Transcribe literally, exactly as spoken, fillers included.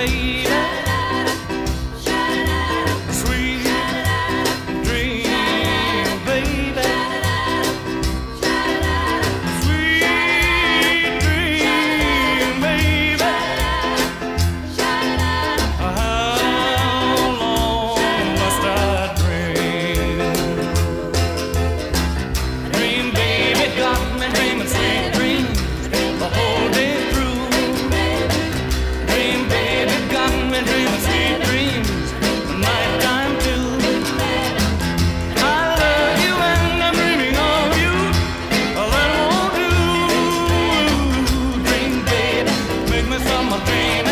baby. Sweet dream, baby. Sweet dream, baby. How long must I dream? Dream, baby, got me dreaming sweet dreams the whole day through. Dream, baby, got me dreaming sweet dreams the nighttime too. I love you and I'm dreaming of you. That won't do. Dream, baby, make me some dream.